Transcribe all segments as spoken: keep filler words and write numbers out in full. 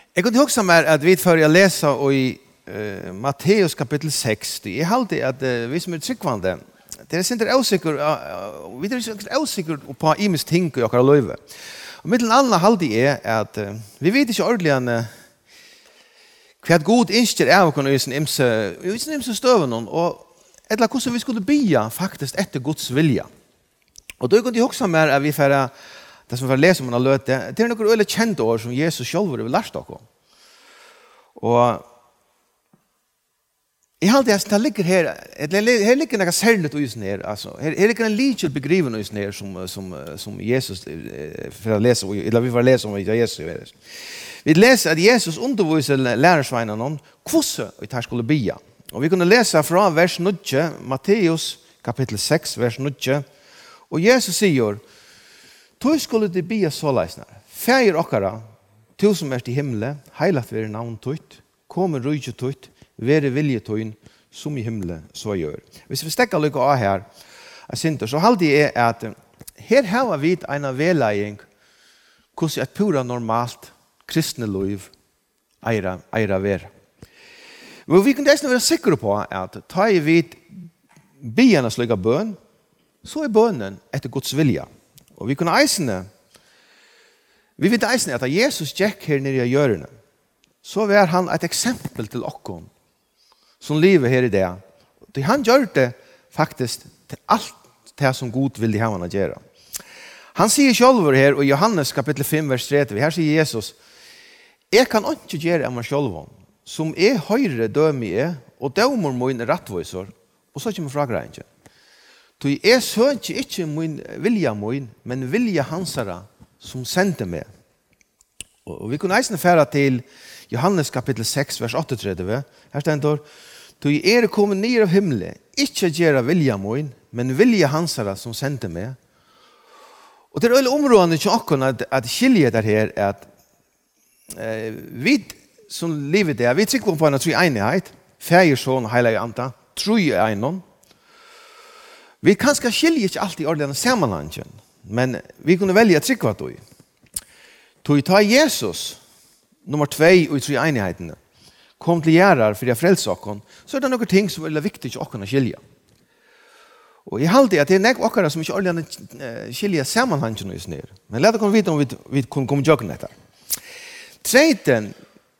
Jag kunde också med att vi får jag läsa i uh, Matteus kapitel sex. Jag hade att uh, vi som är tryggvande, det är inte osäker, uh, vi är inte osäker på imis ting och jag löve. Och mittel alla hade är att uh, vi vet inte ordentligen uh, vad god inster är och kunna sin imse, sin imse stöven och eller hur vi skulle bia faktiskt efter Guds vilja. Och då kunde jag också med att vi får det som vi läser om man har löte, det är några öle kända år som Jesus själv har lärt oss. Och i allt det här ligger här, här ligger några särligt i sin här, alltså här, här ligger en liten begriven i sin här som, som, som Jesus för att läsa, eller vi får läsa om vad Jesus. Vi läser att Jesus undervisar lärarsvännerna om hur vi tar skulle bia. Och vi kunde läsa från vers nio, Matteus kapitel sex, vers nio. Och Jesus säger, «Tog skulle det bia såleisnar, fægir okkara, tu som er i himle, heilat vere navn tøyt, kommer rujtje tøyt, vere vilje tøyn, som i himle så gjør.» Hvis vi stekker lykke av her, så halde jeg at her har vi en vedlegging hvordan et pura normalt kristne liv eira, eira ver. Men vi kan nesten være sikre på at ta i vid bierne slik av bøn, så er bønnen etter Guds vilja. Og vi kunne eisene, vi vet eisene at Jesus gikk her nere i hjørene, så var han et eksempel til okkon som lever her i det. Og han gjør det faktisk til alt det som Gud vil ha han å gjøre. Han sier selv her i Johannes kapitel fem vers tretti, her sier Jesus, «Jeg kan ikke gjøre av meg selv, som er høyre døme er, og dømer min rettviser», og så kommer fra greien. «Så jeg søker ikke min vilja min, men vilja hansara som sendte meg.» Og vi kunne eisne fære til Johannes kapitel seks vers trettioåtta. Her stender, «Så jeg er kommet ned av himmelen, ikke gjøre vilja min, men vilja hansara som sendte meg.» Og det er veldig områdende til åkken at, at skilje der her er at eh, vi som livet der, vi trykker på en tro enighet, fæger sånn, heilige anta, tro i egnom. Vi kanskje skilje ikke alltid ordentlig sammenhangen, men vi kunne velge å trykke på det. Tog ta Jesus, nummer två og i tro enighetene, kom til gjerrar for å frelse åkken, så er det noen ting som er viktig til åkken å skilje. Og jeg halte at det er nekk okkara som ikke ordentlig skiljer sammenhangen i snir. Men la det komme vite om vi, vi kunne komme joggen etter. Treiten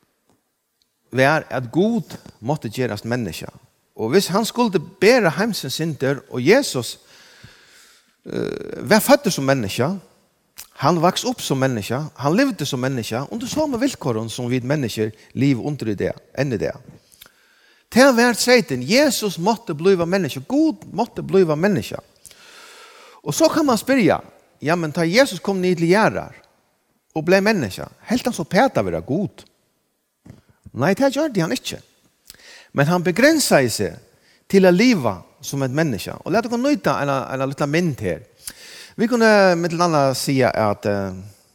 var at Gud måtte gjøres menneske. Og hvis han skulle bære heimsens synder, og Jesus uh, var født som menneske, han vaks opp som menneske, han levde som menneske, under samme vilkåren som vi mennesker liv under i det, enn i det. Til hver treiten, Jesus måtte bliva menneske, Gud måtte bliva menneske. Og så kan man spyrja, ja, men ta Jesus kom ned til gjerrar og ble menneske, helt han så peta være god. Nei, det gjør det han ikke. Men han begrenser seg til å leva som et menneske. Og la dere nøyta en, en liten mynd her. Vi kunne med til annet si at uh,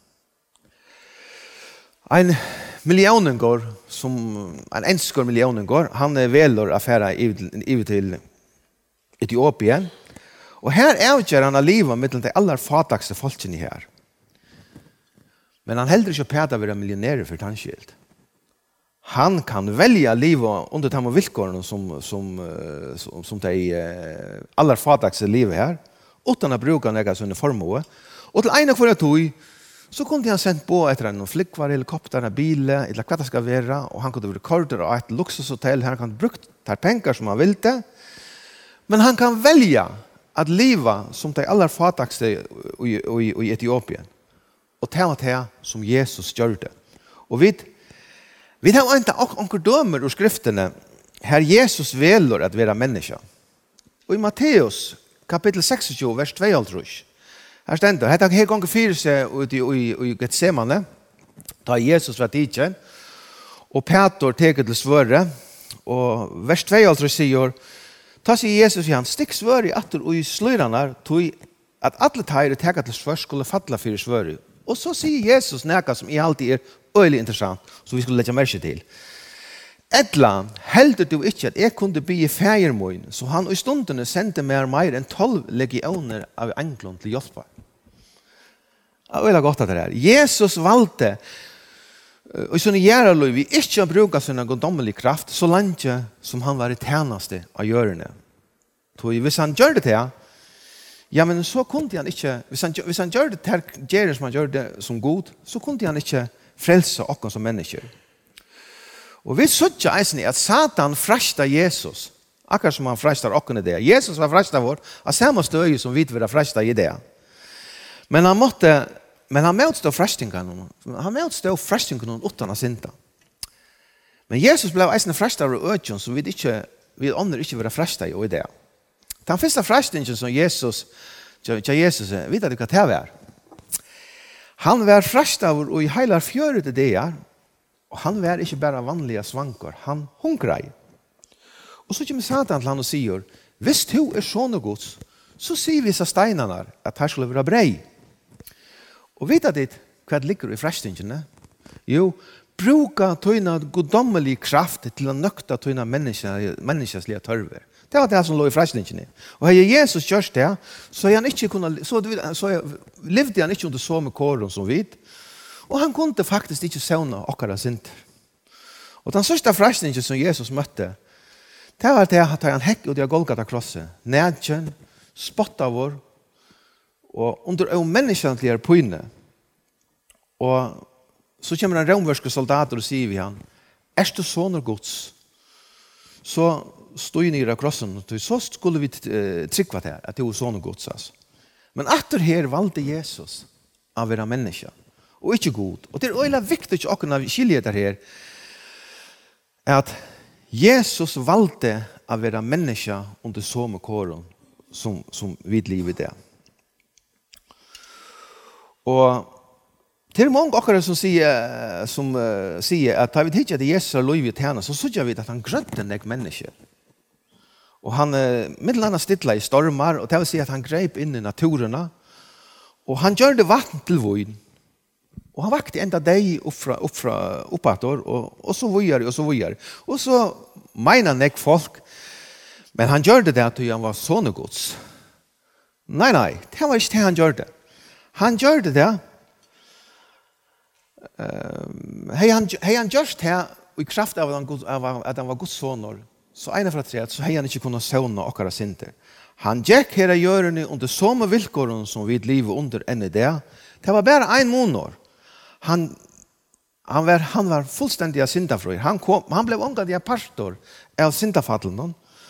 en miljonen går, som en enskår miljonen går, han er velår affæra i til Etiopien. Og her avgjør han av livet med de aller fatakste folkene her. Men han heldur ikke pæta være millionærer for tannskilt. Han kan velja livet under de villkårene som, som, som, som de aller fatakste livet her, utan å bruke noe sånne formue. Og til ene for tog, så kunde han sendt på etter en flikvar, helikopter, en bil, eller hva det skal være, og han kunne rekorder og et luksushotell, han kan bruke de penger som han ville, men han kan velja at leva som de aller fatakste i, i, i Etiopien, og ta og ta som Jesus gjør det. Og vi, vi har ikke onker dømer ur skriftene, her Jesus velger at være menneske. Og i Matteus kapitel tjueseks, vers tjueåtte, her stender, her her ganger fire seg ut i, i, i Getsemane, da Jesus var tidsen, og Peter teker til svøre, og vers tjueåtte sier, ta sier Jesus igjen, stikk svøre i atter og i sløyrene, tog at alle teire teker til svør skulle falle for svøre. Og så sier Jesus noe som i alltid er øyelig interessant, som vi skulle legge merke til. Etla, heldur du ikke at jeg kunne bli feiermoen, så han i stundene sendte mer mer enn tolv legioner av englene til hjelpa. Det er veldig godt at det er. Jesus valgte Og sånn gjør det vi ikke bruker sin goddommelig kraft så lenge som han var i tjeneste av gjørende. Hvis han gjør det til, ja, men så kunne han ikke, hvis han, hvis han gjør det til gjerne som han gjør det som god, så kunne han ikke frelse oss som mennesker. Og vi så ikke eisen i at Satan frelste Jesus, akkurat som han frelste oss i det. Jesus var frelst vår, av samme støy som vi var frelst i det. Men han måtte, men han motstod frestingen. Han motstod frestingen utan å synda. Men Jesus ble eisen frelst av øtjen, så vi ikke, vi ånder ikke var frelst i det. Den første frestingen som Jesus, til Jesus, vet du hva det var? Han var frelst av og i hele fjøret det der, og han var ikke bare vanlige svanker, han hungrei. Og så kommer Satan til han og sier, hvis du er sånne gods, så sier vi seg steinene at her skulle være brei. Og vet du hva det ligger i frelstingene? Jo, bruka tøyna goddommelig kraft til å nøkta tøyna menneskeslige tørver. Det var det som lå i frelstingene. Og har Jesus gjort det, så, han ikke kunne, så, så levde han ikke under så med kåren som vid, og han kunne faktisk ikke søvne akkurat sint. Og den største frelsingen som Jesus møtte, det var det at han hekk ut i Golgata krosset, nedkjønn, spottet vår, og under en menneskelig pøyne. Og så kommer en romverske soldater og sier vi han, er du sånne gods? Så stod nere av krossen, og så skulle vi trykva til at det var sånne gods. Altså. Men etter her valgte Jesus å være menneske, og ikke god. Og det er øyelig viktig å kunne skilje det her, at Jesus valgte å være menneske under samme kåren som, som vid livet det. Og det er mange akkurat som sier, som, uh, sier at da vi ikke at Jesus er lov i tjene, så synes vi at han grønte en menneske. Og han uh, middelandet stidlet i stormar, og det vil si at han grep inn i naturene, og han gjør det vatten til vøyen. Og han vakte enda deg opp fra, opp fra oppator, og, og så vøyer, og så vøyer. Og så mener han ikke folk, men han gjør det at han var sånne gods. Nei, nei, det var ikke det han gjør det. Han gjør det det. Uh, hei han, hei han gjør det i kraft av at han, av at han var Guds soner, så ene fra tre, så hei han ikke kunne søvne akkurat sinter. Han gikk her i hjørne under samme vilkåren som vi livet under enn i det. Det var bare en måned. Han, han, var, han var fullstendig av syndafrøy. Han, kom, han ble omgatt i en pastor av syndafattelen.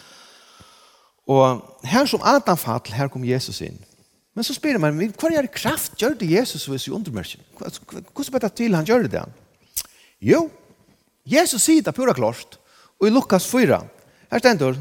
Og her som Adam fattel, her kom Jesus inn. Men så spør man, hva er det kraft gjør det Jesus hvis vi undermerker? Hvordan vet jeg til han gjør det? Jo, Jesus sier det pura klart, og i Lukas fyra, her stender,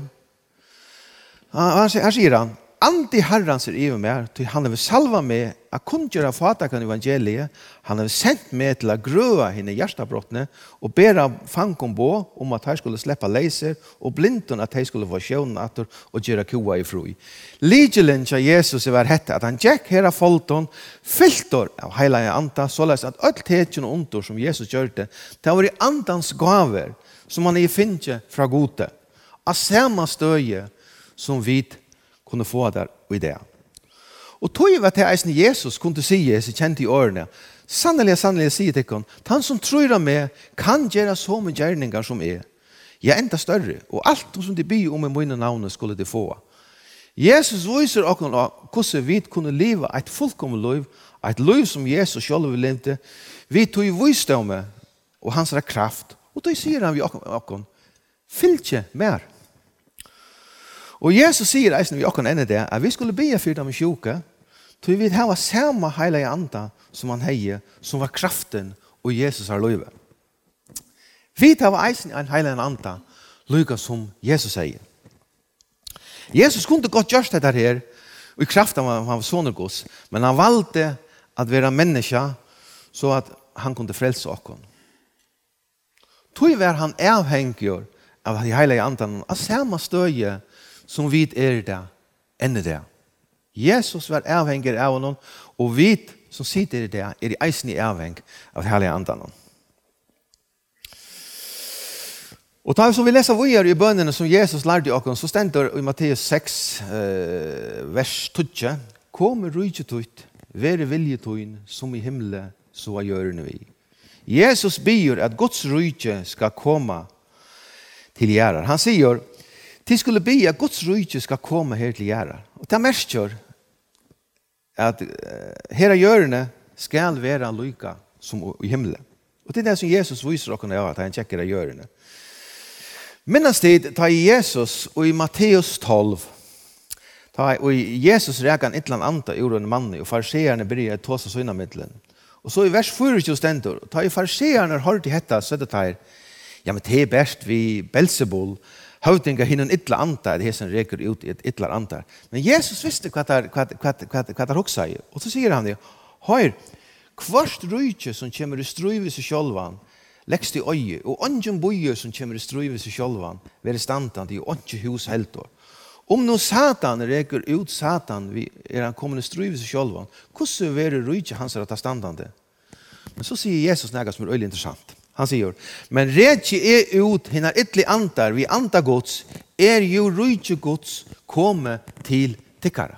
her sier han, Andi Herrans er i meg, til han har salva meg, å kunngjøre fatakan evangeliet, han har sendt meg til å grøve henne hjertabrottene, og bære fankom på om at de skulle slippe leiser, og blinton at de skulle få sjøen atter, og gjøre kua i frui. Ligelen til Jesus var hette, at han gikk her av folton, fyltor av heilige anta, såleis at alt tetjen og ontor som Jesus gjørte, det var i andans gaver, som han i finne fra gode, av samme støye som vi kunne få der og i det. Og tog var til eisen Jesus kunne si, så kjente i årene, sannelig, sannelig, sier til han, han som tror av meg, kan gjøre så med gjerninger som er. Jeg er enda større, og alt som de byr om i mine navn skulle de få. Jesus viser oss hvordan vi kunne leve et fullkomment liv, et liv som Jesus selv vil leve. Vi tog visdom og hans kraft, og da sier han vi oss, fyll ikke mer. Og Jesus sier eisen vi okken enne det, at vi skulle be for dem sjuke, til vi har samme heilige anda som han heier, som var kraften og Jesus har løyve. Vi har eisen en heilige anda, lykke som Jesus sier. Jesus kunne godt gjøre det her, og i kraft av han var sånne gods, men han valgte at være menneske, så at han kunne frelse okken. Tog var han avhengig av de heilige andan, av samme støye, som vi er det, enn det. Jesus var avhengig av honom, og vi som sitter i det, er i eisen i avhengig av hele andan. Og da som vi leser videre i bønnene som Jesus lærte oss, så stender i Matteus seks, eh, vers tolv, «Kom rydget ut, være viljetøyen som i himmelen, så er hjørne vi. Jesus bier at Guds rike skal komma till gärrar. Han säger, till skulle be att Guds rike ska komma här till gärrar. Och det märker att uh, hela görne skall vara lika som i himlen. Och det är det som Jesus visar oss av att han checkar av görne. Minnas tid tar Jesus och i Matteus tolv tar och Jesus räkan ett land anta ur en man och fariseerna börjar ta sig såna mittlen. Och så i vers fyra stendur tar i fariseerna har till detta så det tar ja men det är bäst vi Belzebul hövdingar hinner ettla anta det som räcker ut i ett ettla anta. Men Jesus visste vad det vad vad vad vad det också säger. Och så säger han det. Hör kvart rike som kommer i ströv i sig självan läggs till öje och ingen bojer som kommer i ströv i sig självan vara standande i åtta hus helt år. Om nu Satan räcker ut Satan vi är han kommer i ströv i sig självan. Hur så är det rike hans att ta standande? Men så säger Jesus något som är väldigt intressant. Han säger, men rädje är ut hinnar ettli antar vi anta Guds är ju rike Guds komme till tikkara.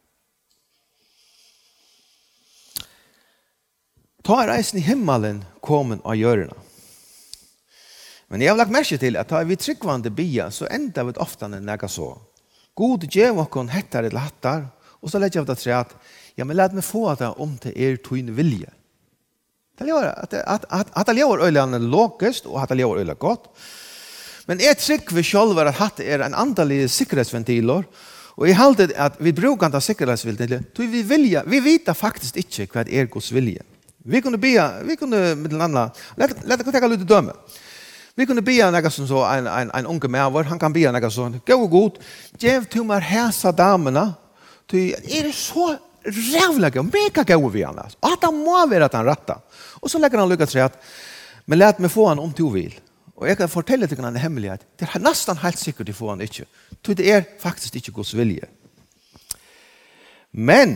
Ta reisen i himmelen kommen av görerna. Men jag har lagt märke till att ta vi tryggvande bia så enda vi ofta näga så. God djev och kon hettar eller hattar och så lägger jag det tre att ja men låt mig få det om till er twin vilja. Det gör att att att att det gör ölen lokast och att det gör ölen gott. Men ett trick vi själva att ha är en antal säkerhetsventiler och i haltet att vi brukar inte säkerhetsventiler. Så vi vilja vi vet faktiskt inte vad är Guds vilja. Vi kunde be vi kunde med den andra låt låt oss ta lite döme. Vi kunde be något som så en en en unge människa han kan be något så gå god gev till mig häsa damerna till är det så rävliga mega gå vi annars att han må vara att han rätta och så lägger han lycka till att men låt mig få han om du vill och jag kan fortälla dig en hemlighet det är nästan helt säkert att få han inte så det är faktiskt inte Guds vilja men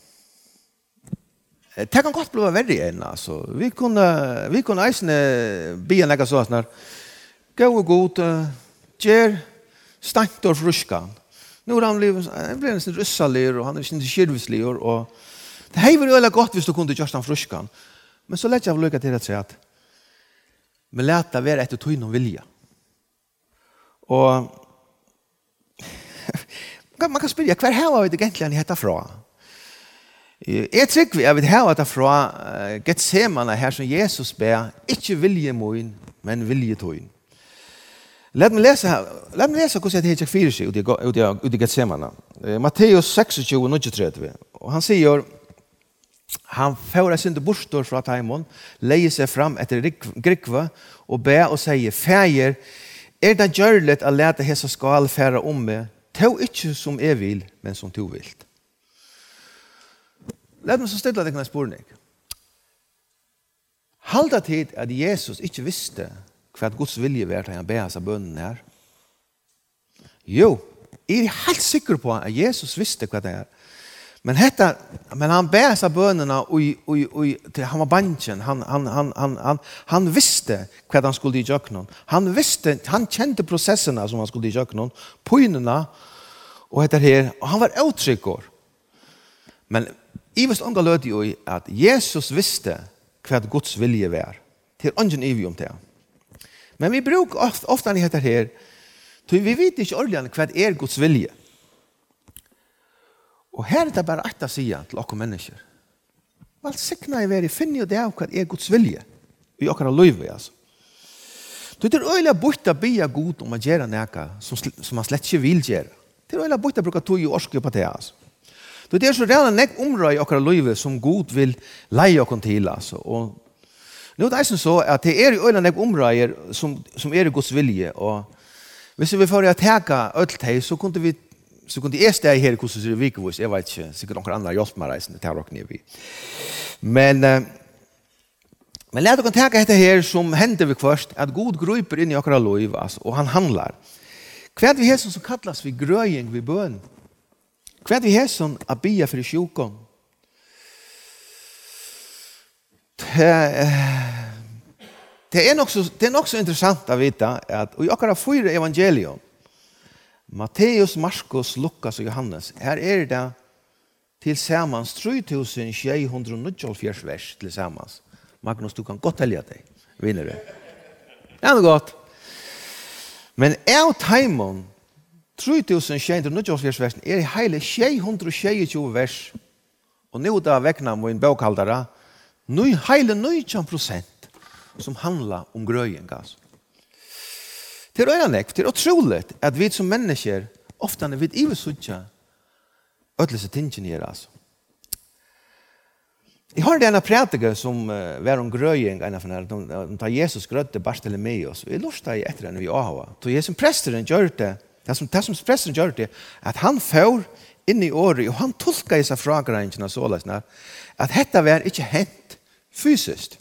det kan gott bli värre än alltså vi kunde vi kunde isne be några så här gå god ger stantor fruskan nu har han blivit han blir en russalir och han är inte skirvislig och det här var ju alla gott hvis du kunde just han fruskan men så lätt jag lycka till att säga att men låt det vara ett och någon vilja och man kan spela kvar här var det egentligen heter fra jag tycker vi vill ha det fra Getsemane här som Jesus ber inte vilje min men vilje toin. Låt mig läsa låt mig läsa hur det heter fyra sig ut i ut i Getsemane. Matteus tjugoseks nittiontre och han säger han får sin bostor från Taimon lägger sig fram efter grikva och ber och säger fäjer är det görligt att låta hesa skal färra om mig to inte som är vill men som du vill. Låt mig så ställa dig en spårning. Halda tid att Jesus inte visste vad Guds vilja var när han ber sig bönnen här. Jo, jag är helt säker på att Jesus visste vad det är. Men, detta, men han ber sig bönerna och, och, och, och han var banken. Han, han, han, han, han, han visste vad han skulle göra någon. Han visste, han kände processerna som han skulle göra någon. Poinerna och det här. Och han var uttryckor. Men I visst unga löd ju att Jesus visste vad Guds vilja var. Till ingen ivi om det. Men vi brukar ofta, ofta ni heter här. Vi vet inte ordentligt vad är Guds vilja. Och här är det bara att säga till oss människor. Vad säknar jag vara finner det av vad är Guds vilja. I åkara löjve alltså. Det är öjliga borta bia god om att göra näka som, som man slett inte vill göra. Det är öjliga borta brukar tog i orske på det alltså. Det är så redan nek område i åkara löjve som god vill leie oss till alltså. Och nu är det så att det är öjliga nek område som, som är Guds vilja. Och hvis vi får att täcka ölt hej så kunde vi så kunde jag stå här hos det vikvis. Jag vet inte, sikkert några andra hjälp med reisen till rock ner vi. Men men låt oss tänka det här som händer vi först att god griper in i våra liv alltså, och han handlar. Kvad vi häson som kallas vi gröjing vid bön. Kvad vi häson att bia för sjukon. Det är också det är också intressant att veta att i våra fyra evangelium Matteus, Markus, Lukas och Johannes. Här är det tillsammans tre tusen sjuhundranittioåtta vers tillsammans. Magnus, du kan godt tälja dig. Vinner det. Det är gott. Men av timon tre tusen sju hundra versen er hele sju hundra tjugotre vers. Og nu da vekna min bokhaldare, nu hele nitton procent som handlar om grøyengas. Det är öronekt, det är otroligt att vi som människor ofta när vi i sutja ödlese tingen här alltså. Jag har en prediker som uh, var om grøying en av den här, de, de tar Jesus grødde Bartolomeus. Vi lustar i etter enn vi ahava. Så Jesus presteren gjør det, det som, det som presteren gjør det, at han får inn i året, og han tolka i seg fragrensene så løsne, at dette var ikke hent fysiskt.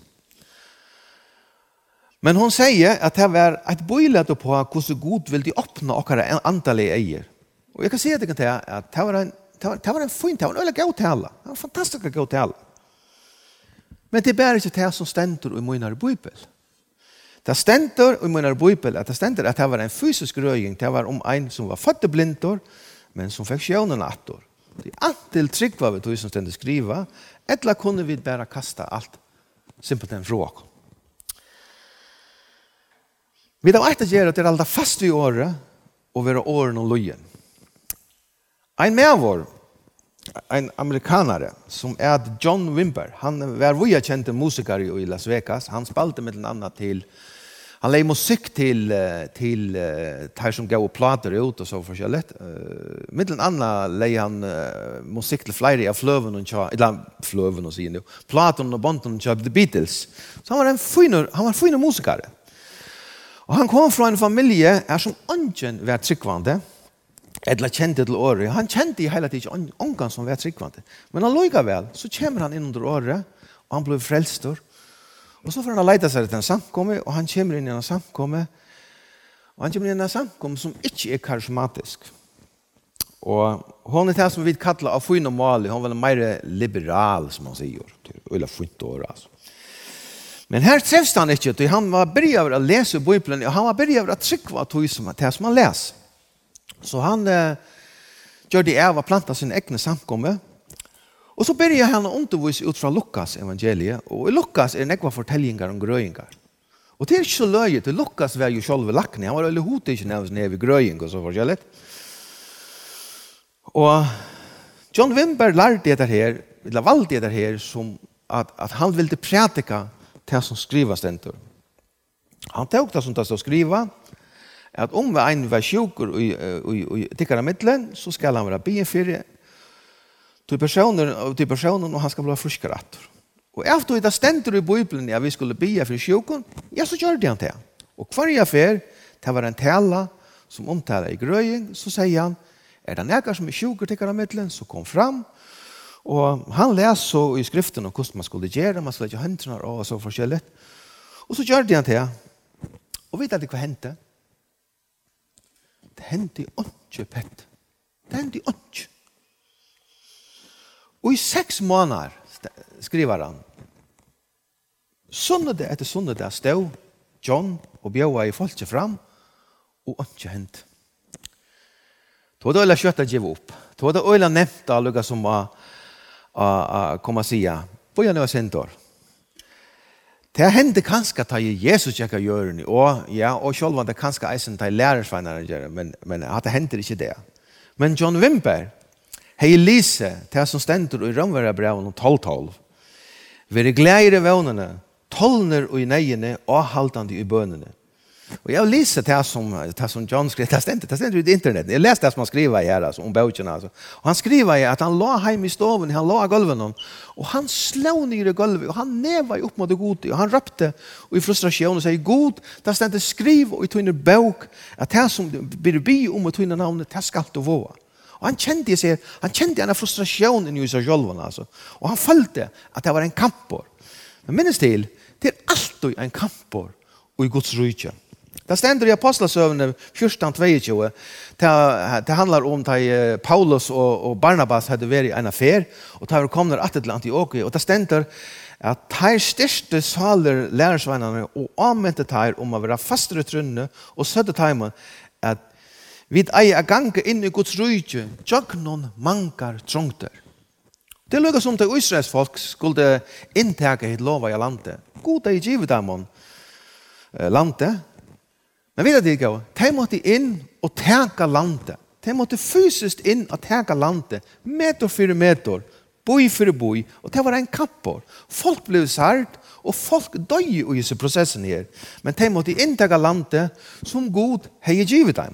Men hon säger att det var ett bojlet på hur god vill de öppna och antal eier. Och jag kan säga det kan att det var en det var en fin det var en god tala. Det var en fantastisk god tala. Men det är bara inte det som ständer i min bibel. Det ständer i min bibel att det ständer att det var en fysisk röjning. Det var om en som var född blindor men som fick sjönen attor. Det är antal trick vad vi tog som ständer skriva. Eller kunde vi bara kasta allt simpelt en fråga. Vi har alltid gjort det alltid fast vid året och vara åren och lojen. En med vår, en amerikanare som är John Wimber, han var via känd musiker i Las Vegas. Han spalte med annat till, han lägger musik till, till uh, som går och plater ut och så forskjelligt. Uh, med annat lägger han uh, musik till flera av flöven och tja, eller flöven och säger nu, platen och bonten och tja, The Beatles. Så han var en fin, han var en fin musiker. Og han kom fra en familie er som ungen var tryggvande, eller kjente til året. Han kjente i hele tiden ungen som var tryggvande. Men allikevel så kommer han inn under året, og han blir frelstor. Og så får han leite seg til en samkomme, og han kommer inn i en samkomme, og han kommer inn i en samkomme som ikke er karismatisk. Og hon er det som vi kallar av fin og malig, hon var mer liberal, som han sier. Eller fint år, altså. Men här träffs han inte, han var börjad att läsa Bibeln och han var börjad att trycka till som det som han läs. Så han eh, gör det av att planta sin egna samkomme. Och så börjar han att undervisa ut från Lukas evangeliet. Och i Lukas är det några fortällingar om gröjningar. Och det är inte så löjligt, Lukas var ju själv lackning. Han var väldigt hotig när han var vid gröjning och så fortälligt. Och John Wimber lärde det här, eller valde det här som att, att han ville predika det som skriva stentor. Han tog det som det står skriva, at om en var sjuker i tikkara middelen, så skal han være bien fyrir til personer, til personen, og han skal bli friskere atter. Og efter det stentor i Bibelen at vi skulle bia for sjuken, ja, så gjør han det. Og hver affär, det var en tala som omtaler i grøying, så sier han, er det nekar som er sjuker tikkara middelen, så kom fram, og han läser så i skriften om hvordan man skulle gjøre, man skulle gjøre hendene og så forskjellig. Og så gjør de han til. Og vet du hva hendte? Det hendte ikke, Pett. Det hendte ikke. Og i seks måneder, skriver han, sunnede etter sunnede stod John og bjøva i folket fram, og ikke hendt. Det var det øyla kjøttet å give opp. Det var det øyla nevnt av lukka som var Uh, uh, komma sia på jag nu har sent år. Det hände kanske att Jesus checka gör ni och ja och själv var det kanske eisen till lärarsvänner gör men men att det hände inte det. Men John Wimber hej Lise det som ständer i Romvera breven tolv tolv. Vi är glädje vånarna tolner och i nejene och haltande i bönene. Och jag läste det som det som John skrev det ständer det ständer i internet. Jag läste det som han skriver här alltså om boken alltså. Och han skriver att han låg hem i stoven, han låg i golven och han slog ner i golvet och han neva upp mot det gode och han rappte och i frustration och säger god, det ständer skriv och i tunna bok att det som blir bi om och tunna namnet det skall då vara. Och han kände sig han kände en frustration i sig själv alltså. Och han följde att det var en kampor. Men minns till det är alltid en kampor och i Guds rike. Det ständer i Apostlasövnen fjorton tjugotvå. Det, det handlar om att Paulus och, och Barnabas hade varit i en affär och de kom att till Antiochia. Och det ständer att de största saler lärarsvännerna och använde de om att vara fastere trunne och södde de att vid ei a ganga inn i Guds rike, jag någon mankar trångter. Det är lika som till Israels folk skulle intaka hit lova i landet. God är givet dem landet. Men vet du inte, de måste in och täka landet. De måste fysiskt in och täka landet, meter för meter, boi för boi, och det var en kappor. Folk blev sárt, och folk dög i dessa processen här. Men de måste intäka landet som God har givet dem.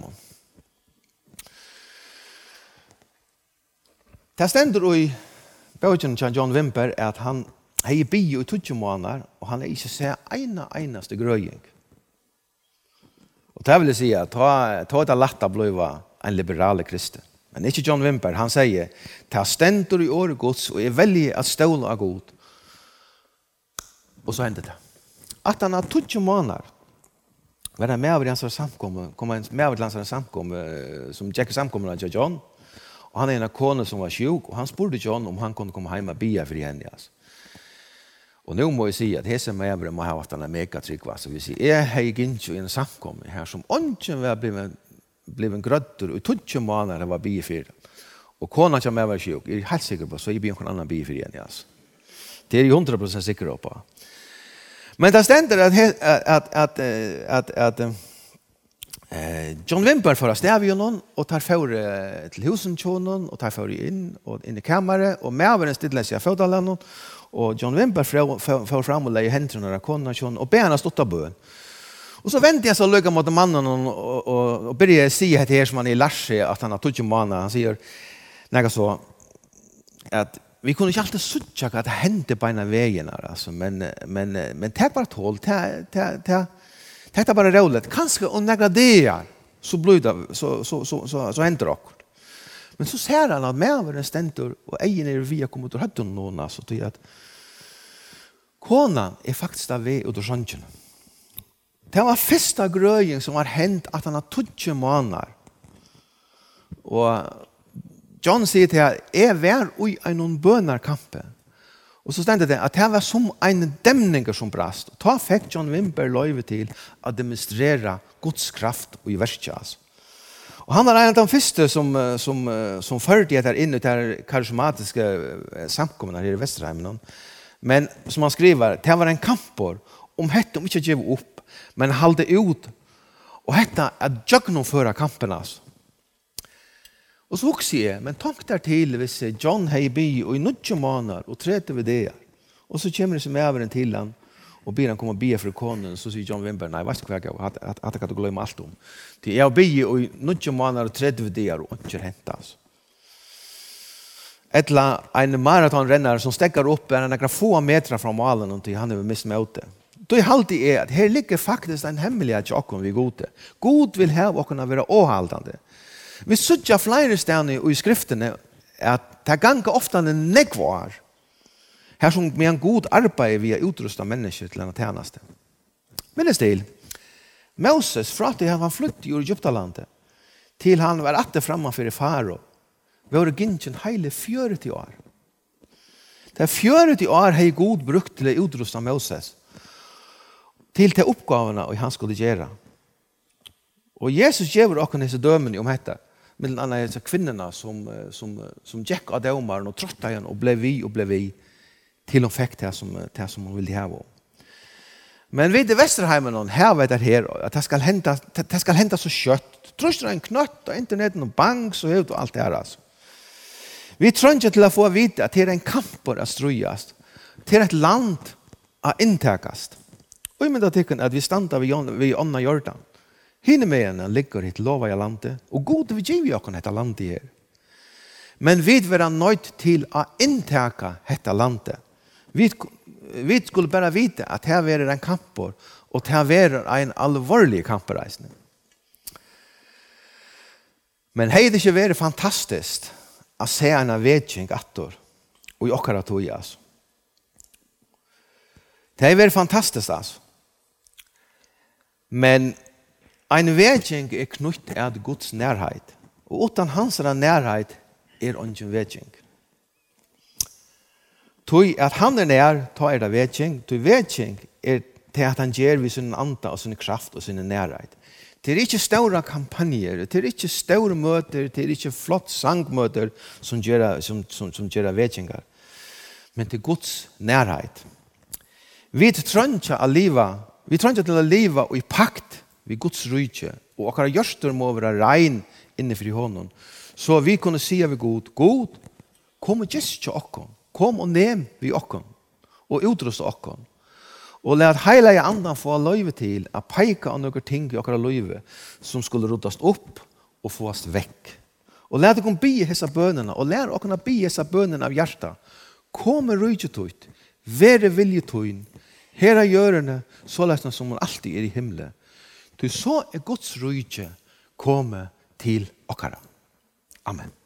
Det ständer i boken til John Wimber at han har bio i tutsi måneder, og han har ikke sett ena eneste grøying. Og det vil jeg si at ta, ta det lett å bli en liberale kristen. Men ikke John Wimber, han sier, ta stendur i året gods, og er veldig at ståle av god. Og så hender det. At han har tutsi måneder, var han med over i hans samkomme, kom han med over til hans samkomme, som Jack samkommer til John, og han er en kone som var sjuk, og han spurte John om han kunne komme hjem og bia for henne. Altså. Og nå må jeg si at hese med må ha hatt en megatrykk. Så vi sier, jeg har ikke i en samkomme her som ånden var blevet, blevet grøtter, og tutsi måneder var bia for. Og kona som var sjuk, er helt sikker på, så jeg blir noen annen bia for henne. Altså. Det er jeg hundra prosent sikker på. Men det stender at, at, at, at, at, at Eh, John Wimber får stäv ju någon och tar för eh, till husen tjonen och tar för in och in i kammaren och med över en stillens jag får någon och John Wimber får fram och lägger händerna några konna tjon och bena stotta bön. Och så väntar jag så lugga mot mannen och och och börjar se att här som han är Larse att han har tagit manna han säger något så att vi kunde inte alltid söka att det hände på ena vägen alltså men men men det bara tål det det det är bara roligt. Kanske om några dagar så blir det så så så så så händer det. Men så ser han att med över en stentor och egen är via kommer ut och hade någon alltså till att konan är faktiskt där vi ut och sjönken. Det var första gröjen som har hänt att han har tutsi månader. Och John säger till att är vär i en bönarkamp. Och så stände det att det var som en dämning som brast. Och ta fick John Wimber löjve till att demonstrera Guds kraft och i verket. Och han var en av de första som, som, som förde det här in i det här karismatiska samkomna här i Västerheim. Men som han skriver, det var en kampor om detta om inte att ge upp, men halde ut. Och detta att genomföra kamperna. Och så också jag, men tank där till hvis John Heiby och i nutjo månader och träter vid det. Och så kommer det som över en till han och ber han komma och be för konen så säger John Wimber, nej, vad ska jag göra? Att, att, att jag kan glömma allt om. Till jag ber och i nutjo månader och träter vid det och inte hänt alltså. Ettla en maratonrännare som stäcker upp en några få meter från målen och till han är mist med det. Då är alltid är att här ligger faktiskt en hemlighet till oss vi gode. God vill ha och kunna vara åhaldande. Vi søtter flere steder i skriftene at det ganger ofte en negvar. Her som med en god arbeid vi har utrustet mennesker til en tjeneste. Men det stil. Moses, fra at han flyttet i Egyptalandet, til han var atter framfor i faro, vi har gynnt hele fjørti år. Det er fjørti år har god brukt til å utruste Moses til de oppgavene han skulle gjøre. Og Jesus gjør også disse dømene om dette. Mellan andra dessa kvinnorna som, som, som gick av domaren och tröttade igen och blev vi och blev vi till de fick det som, det som hon ville ha. Men vid i Västerheimen här vet det här att det ska hända, det ska hända så kött. Tröstar en knött och internet och bank så ut och allt det här. Alltså. Vi tror inte till att få veta att det är en kamp att ströjas. Det är ett land att intäkast. Och i min artikeln att vi stannar vid, vid Anna Jordan. Hinne med henne ligger hit lova i landet, og god vi giver jo dette landet her. Men vi var nødt til å inntake dette landet. Vi, vi skulle bare vite at her var en kamper, og her var en alvorlig kampereisning. Men hei det ikke vært fantastisk å se en vedkjeng atter, og i akkurat tog, altså. Det har vært fantastisk, altså. Men en vedkjeng er knytt av Guds nærhet. Og utan hans nærhet er ingen vedkjeng. Tog at han er nær, ta er det vedkjeng. Tog vedkjeng er til at han gjør ved sin anta og sin kraft og sin nærhet. Det er ikke store kampanjer, det er ikke store møter, det er ikke flott sangmøter som gjør, som, som, som gjør vedkjengar. men til Guds nærhet. Vi trenger å leve, vi trenger til å leve i pakt ved Guds rike, og akkurat gjørster må være rein innenfor honom, så vi kunne si ved Gud, God, kom og gest til oss, kom og nem vi oss, og utrust oss, og let hele andan få løyve til å peke av noen ting i akkurat løyve som skulle rotas opp og fås vekk. Og let dere be hessa bønene, og lær dere be hessa bønene av hjertet. Kom med rydgetøyt, være viljetøyn, her er gjørende, så løsne som hun alltid er i himmelen. Til så er Guds rydge komme til okkara. Amen.